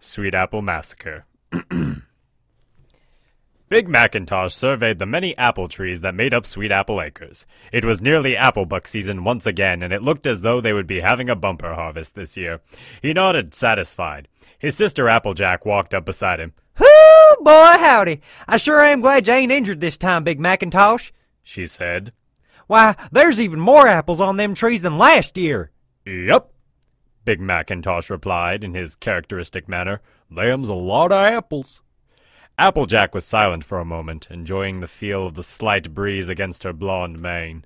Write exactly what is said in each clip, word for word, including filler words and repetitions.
Sweet Apple Massacre. Big Macintosh surveyed the many apple trees that made up Sweet Apple Acres. It was nearly apple buck season once again, and it looked as though they would be having a bumper harvest this year. He nodded, satisfied. His sister Applejack walked up beside him. "Whoo, boy, howdy. I sure am glad you ain't injured this time, Big Macintosh," she said. "Why, there's even more apples on them trees than last year." "Yep," Big Macintosh replied in his characteristic manner. "Them's a lot of apples." Applejack was silent for a moment, enjoying the feel of the slight breeze against her blonde mane.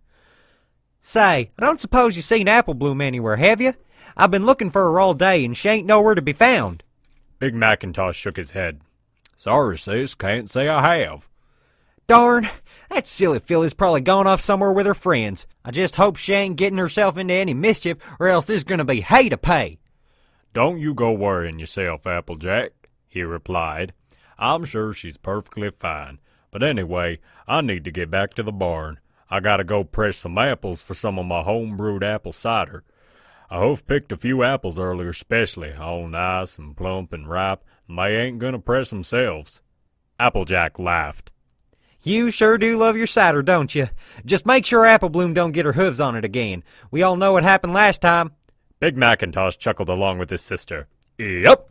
"Say, I don't suppose you seen Apple Bloom anywhere, have you? I've been looking for her all day, and she ain't nowhere to be found." Big Macintosh shook his head. "Sorry, sis, can't say I have." "Darn, that silly filly's probably gone off somewhere with her friends. I just hope she ain't getting herself into any mischief, or else there's going to be hay to pay." "Don't you go worrying yourself, Applejack," he replied. "I'm sure she's perfectly fine. But anyway, I need to get back to the barn. I gotta go press some apples for some of my home-brewed apple cider. I have picked a few apples earlier specially, all nice and plump and ripe, and they ain't gonna press themselves." Applejack laughed. "You sure do love your cider, don't you? Just make sure Apple Bloom don't get her hooves on it again. We all know what happened last time." Big Macintosh chuckled along with his sister. "Yep."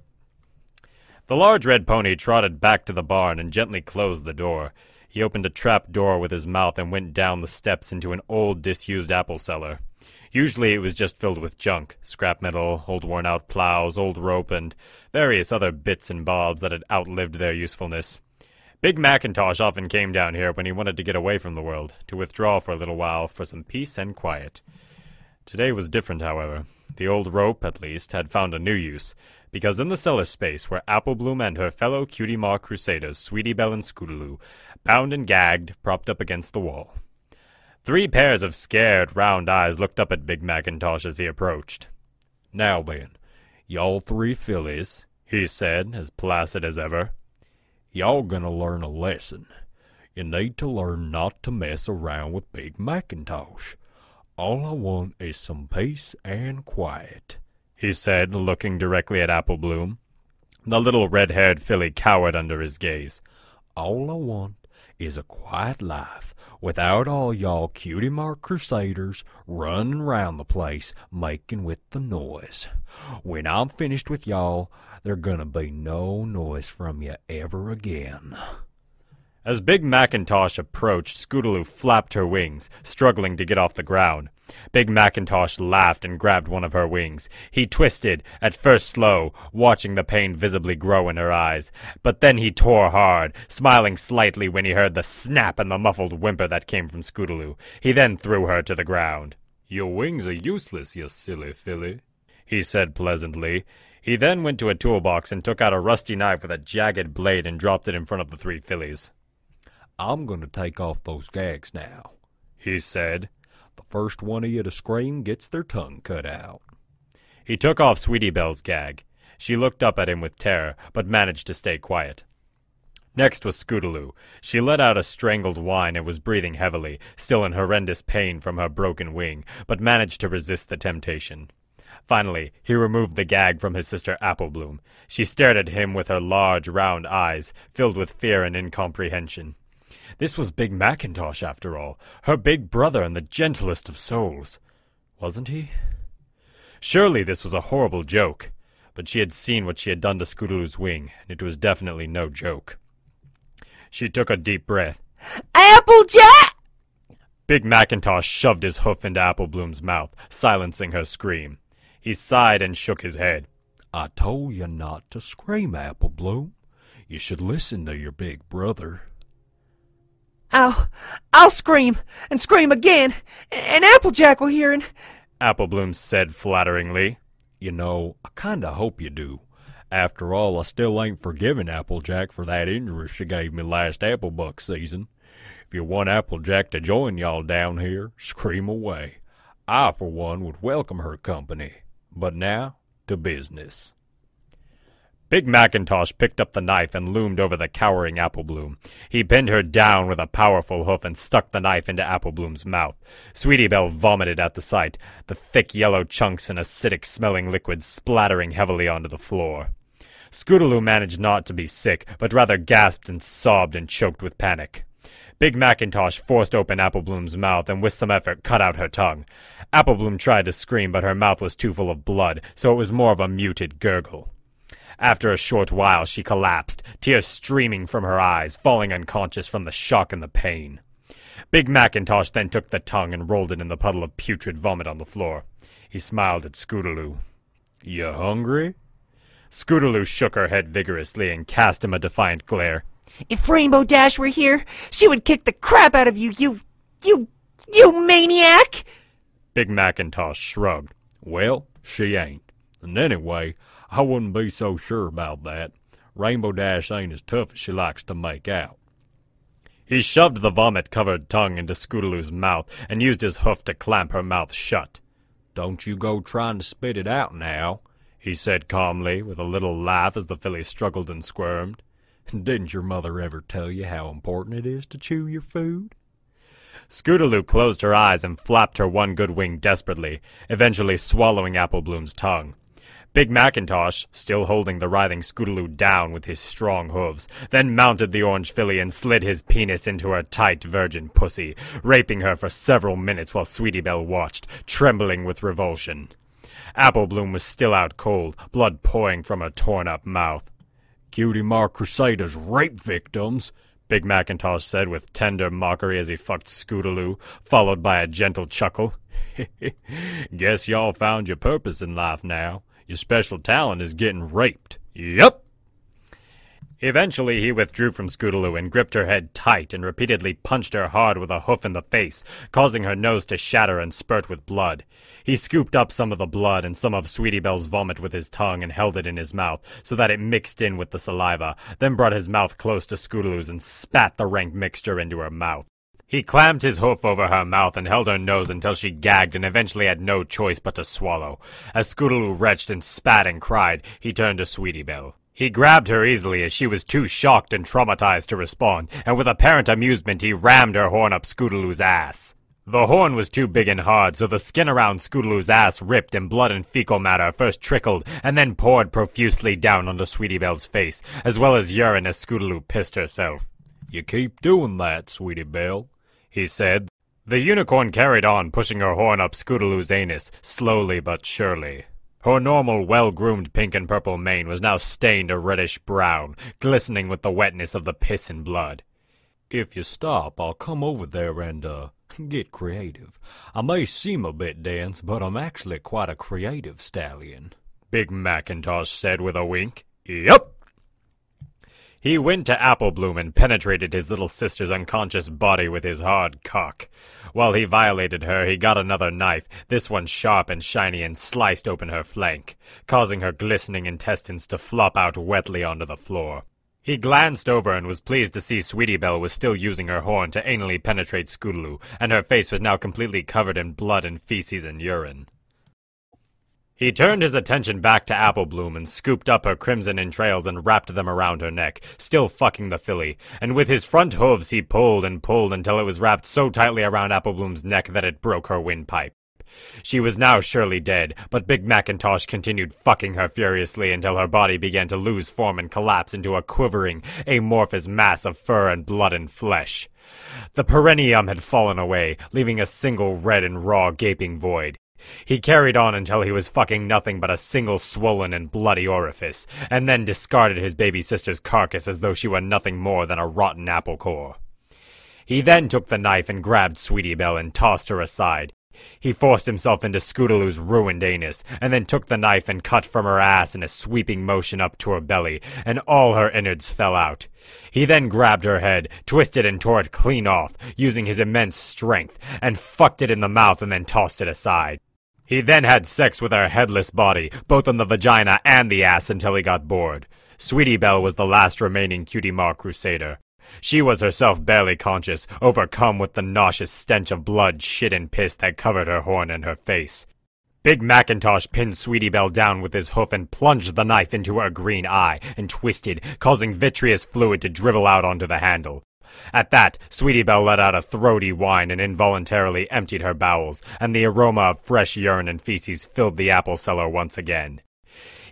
The large red pony trotted back to the barn and gently closed the door. He opened a trap door with his mouth and went down the steps into an old, disused apple cellar. Usually it was just filled with junk, scrap metal, old worn-out plows, old rope, and various other bits and bobs that had outlived their usefulness. Big Macintosh often came down here when he wanted to get away from the world, to withdraw for a little while for some peace and quiet. Today was different, however. The old rope, at least, had found a new use, because in the cellar space were Apple Bloom and her fellow Cutie Mark Crusaders, Sweetie Belle and Scootaloo, bound and gagged, propped up against the wall. Three pairs of scared, round eyes looked up at Big Macintosh as he approached. "Now then, y'all three fillies," he said, as placid as ever, "y'all gonna learn a lesson. You need to learn not to mess around with Big Macintosh. All I want is some peace and quiet," he said, looking directly at Apple Bloom. The little red-haired filly cowered under his gaze. "All I want is a quiet life, without all y'all Cutie Mark Crusaders running round the place making with the noise. When I'm finished with y'all, there's gonna be no noise from you ever again." As Big Macintosh approached, Scootaloo flapped her wings, struggling to get off the ground. Big Macintosh laughed and grabbed one of her wings. He twisted, at first slow, watching the pain visibly grow in her eyes. But then he tore hard, smiling slightly when he heard the snap and the muffled whimper that came from Scootaloo. He then threw her to the ground. "Your wings are useless, you silly filly," he said pleasantly. He then went to a toolbox and took out a rusty knife with a jagged blade and dropped it in front of the three fillies. "I'm going to take off those gags now," he said. "The first one of you to scream gets their tongue cut out." He took off Sweetie Belle's gag. She looked up at him with terror, but managed to stay quiet. Next was Scootaloo. She let out a strangled whine and was breathing heavily, still in horrendous pain from her broken wing, but managed to resist the temptation. Finally, he removed the gag from his sister Apple Bloom. She stared at him with her large, round eyes, filled with fear and incomprehension. This was Big Macintosh, after all, her big brother and the gentlest of souls. Wasn't he? Surely this was a horrible joke, but she had seen what she had done to Scootaloo's wing, and it was definitely no joke. She took a deep breath. "Applejack!" Big Macintosh shoved his hoof into Apple Bloom's mouth, silencing her scream. He sighed and shook his head. "I told you not to scream, Apple Bloom. You should listen to your big brother." I'll, I'll scream, and scream again, and Applejack will hear it," Apple Bloom said flatteringly. "You know, I kinda hope you do. After all, I still ain't forgiven Applejack for that injury she gave me last apple buck season. If you want Applejack to join y'all down here, scream away. I, for one, would welcome her company. But now, to business." Big Macintosh picked up the knife and loomed over the cowering Apple Bloom. He pinned her down with a powerful hoof and stuck the knife into Apple Bloom's mouth. Sweetie Belle vomited at the sight, the thick yellow chunks and acidic-smelling liquid splattering heavily onto the floor. Scootaloo managed not to be sick, but rather gasped and sobbed and choked with panic. Big Macintosh forced open Applebloom's mouth and with some effort cut out her tongue. Applebloom tried to scream, but her mouth was too full of blood, so it was more of a muted gurgle. After a short while she collapsed, tears streaming from her eyes, falling unconscious from the shock and the pain. Big Macintosh then took the tongue and rolled it in the puddle of putrid vomit on the floor. He smiled at Scootaloo. "You hungry?" Scootaloo shook her head vigorously and cast him a defiant glare. "If Rainbow Dash were here, she would kick the crap out of you, you, you, you maniac!" Big Macintosh shrugged. "Well, she ain't. And anyway, I wouldn't be so sure about that. Rainbow Dash ain't as tough as she likes to make out." He shoved the vomit-covered tongue into Scootaloo's mouth and used his hoof to clamp her mouth shut. "Don't you go trying to spit it out now," he said calmly, with a little laugh as the filly struggled and squirmed. "Didn't your mother ever tell you how important it is to chew your food?" Scootaloo closed her eyes and flapped her one good wing desperately, eventually swallowing Applebloom's tongue. Big Macintosh, still holding the writhing Scootaloo down with his strong hooves, then mounted the orange filly and slid his penis into her tight virgin pussy, raping her for several minutes while Sweetie Belle watched, trembling with revulsion. Applebloom was still out cold, blood pouring from her torn-up mouth. "Cutie Mark Crusaders rape victims," Big Macintosh said with tender mockery as he fucked Scootaloo, followed by a gentle chuckle. "Guess y'all found your purpose in life now. Your special talent is getting raped." "Yup." Eventually he withdrew from Scootaloo and gripped her head tight and repeatedly punched her hard with a hoof in the face, causing her nose to shatter and spurt with blood. He scooped up some of the blood and some of Sweetie Belle's vomit with his tongue and held it in his mouth so that it mixed in with the saliva, then brought his mouth close to Scootaloo's and spat the rank mixture into her mouth. He clamped his hoof over her mouth and held her nose until she gagged and eventually had no choice but to swallow. As Scootaloo retched and spat and cried, he turned to Sweetie Belle. He grabbed her easily as she was too shocked and traumatized to respond, and with apparent amusement he rammed her horn up Scootaloo's ass. The horn was too big and hard, so the skin around Scootaloo's ass ripped and blood and fecal matter first trickled and then poured profusely down onto Sweetie Belle's face, as well as urine as Scootaloo pissed herself. "You keep doing that, Sweetie Belle," he said. The unicorn carried on, pushing her horn up Scootaloo's anus, slowly but surely. Her normal, well-groomed pink and purple mane was now stained a reddish brown, glistening with the wetness of the piss and blood. "If you stop, I'll come over there and, uh, get creative. I may seem a bit dense, but I'm actually quite a creative stallion," Big Macintosh said with a wink. "Yup." He went to Applebloom and penetrated his little sister's unconscious body with his hard cock. While he violated her, he got another knife, this one sharp and shiny, and sliced open her flank, causing her glistening intestines to flop out wetly onto the floor. He glanced over and was pleased to see Sweetie Belle was still using her horn to anally penetrate Scootaloo, and her face was now completely covered in blood and feces and urine. He turned his attention back to Applebloom and scooped up her crimson entrails and wrapped them around her neck, still fucking the filly, and with his front hooves he pulled and pulled until it was wrapped so tightly around Applebloom's neck that it broke her windpipe. She was now surely dead, but Big Macintosh continued fucking her furiously until her body began to lose form and collapse into a quivering, amorphous mass of fur and blood and flesh. The perineum had fallen away, leaving a single red and raw gaping void. He carried on until he was fucking nothing but a single swollen and bloody orifice, and then discarded his baby sister's carcass as though she were nothing more than a rotten apple core. He then took the knife and grabbed Sweetie Belle and tossed her aside. He forced himself into Scootaloo's ruined anus, and then took the knife and cut from her ass in a sweeping motion up to her belly, and all her innards fell out. He then grabbed her head, twisted and tore it clean off, using his immense strength, and fucked it in the mouth and then tossed it aside. He then had sex with her headless body, both on the vagina and the ass, until he got bored. Sweetie Belle was the last remaining Cutie Mark Crusader. She was herself barely conscious, overcome with the nauseous stench of blood, shit, and piss that covered her horn and her face. Big Macintosh pinned Sweetie Belle down with his hoof and plunged the knife into her green eye, and twisted, causing vitreous fluid to dribble out onto the handle. At that, Sweetie Belle let out a throaty whine and involuntarily emptied her bowels, and the aroma of fresh urine and feces filled the apple cellar once again.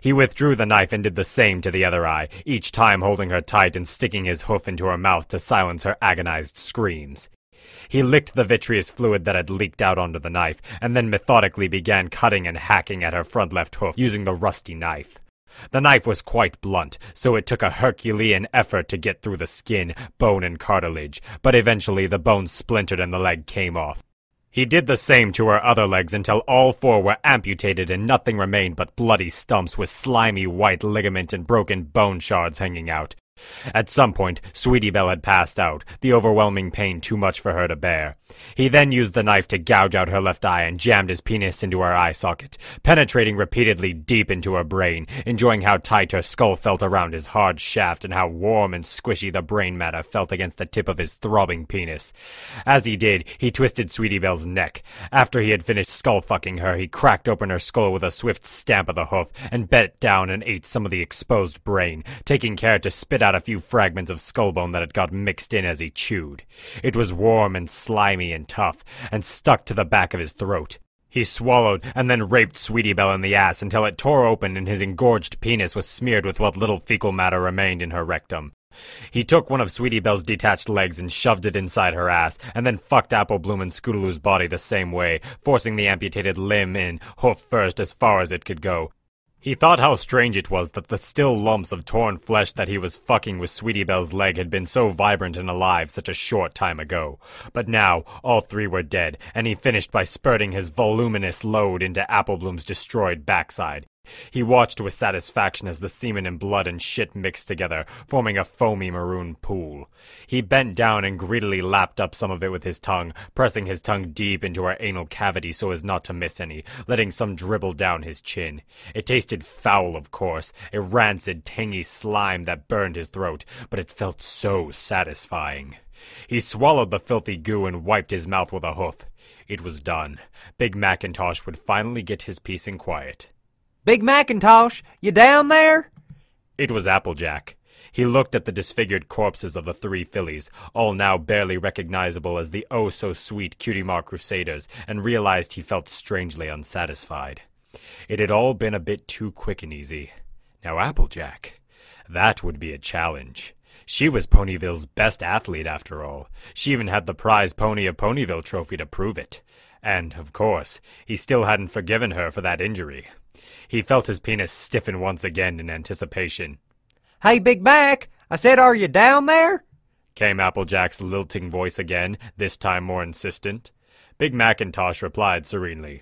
He withdrew the knife and did the same to the other eye, each time holding her tight and sticking his hoof into her mouth to silence her agonized screams. He licked the vitreous fluid that had leaked out onto the knife, and then methodically began cutting and hacking at her front left hoof using the rusty knife. The knife was quite blunt, so it took a Herculean effort to get through the skin, bone, and cartilage, but eventually the bone splintered and the leg came off. He did the same to her other legs until all four were amputated and nothing remained but bloody stumps with slimy white ligament and broken bone shards hanging out. At some point, Sweetie Belle had passed out, the overwhelming pain too much for her to bear. He then used the knife to gouge out her left eye and jammed his penis into her eye socket, penetrating repeatedly deep into her brain, enjoying how tight her skull felt around his hard shaft and how warm and squishy the brain matter felt against the tip of his throbbing penis. As he did, he twisted Sweetie Belle's neck. After he had finished skull-fucking her, he cracked open her skull with a swift stamp of the hoof and bent down and ate some of the exposed brain, taking care to spit out a few fragments of skullbone that had got mixed in as he chewed. It was warm and slimy and tough, and stuck to the back of his throat. He swallowed and then raped Sweetie Belle in the ass until it tore open and his engorged penis was smeared with what little fecal matter remained in her rectum. He took one of Sweetie Belle's detached legs and shoved it inside her ass, and then fucked Apple Bloom and Scootaloo's body the same way, forcing the amputated limb in, hoof first, as far as it could go. He thought how strange it was that the still lumps of torn flesh that he was fucking with Sweetie Belle's leg had been so vibrant and alive such a short time ago. But now, all three were dead, and he finished by spurting his voluminous load into Apple Bloom's destroyed backside. He watched with satisfaction as the semen and blood and shit mixed together, forming a foamy maroon pool. He bent down and greedily lapped up some of it with his tongue, pressing his tongue deep into her anal cavity so as not to miss any, letting some dribble down his chin. It tasted foul, of course, a rancid, tangy slime that burned his throat, but it felt so satisfying. He swallowed the filthy goo and wiped his mouth with a hoof. It was done. Big Macintosh would finally get his peace and quiet. Big Macintosh, you down there? It was Applejack. He looked at the disfigured corpses of the three fillies, all now barely recognizable as the oh-so-sweet Cutie Mark Crusaders, and realized he felt strangely unsatisfied. It had all been a bit too quick and easy. Now Applejack, that would be a challenge. She was Ponyville's best athlete, after all. She even had the prize Pony of Ponyville trophy to prove it. And, of course, he still hadn't forgiven her for that injury. He felt his penis stiffen once again in anticipation. Hey, Big Mac, I said, are you down there? Came Applejack's lilting voice again, this time more insistent. Big Macintosh replied serenely.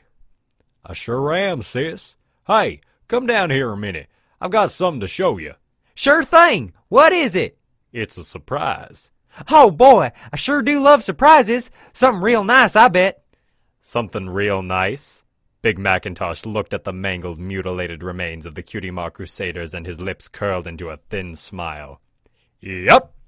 I sure am, sis. Hey, come down here a minute. I've got something to show you. Sure thing. What is it? It's a surprise. Oh, boy, I sure do love surprises. Something real nice, I bet. Something real nice? Big Macintosh looked at the mangled, mutilated remains of the Cutie Mark Crusaders, and his lips curled into a thin smile. Yup,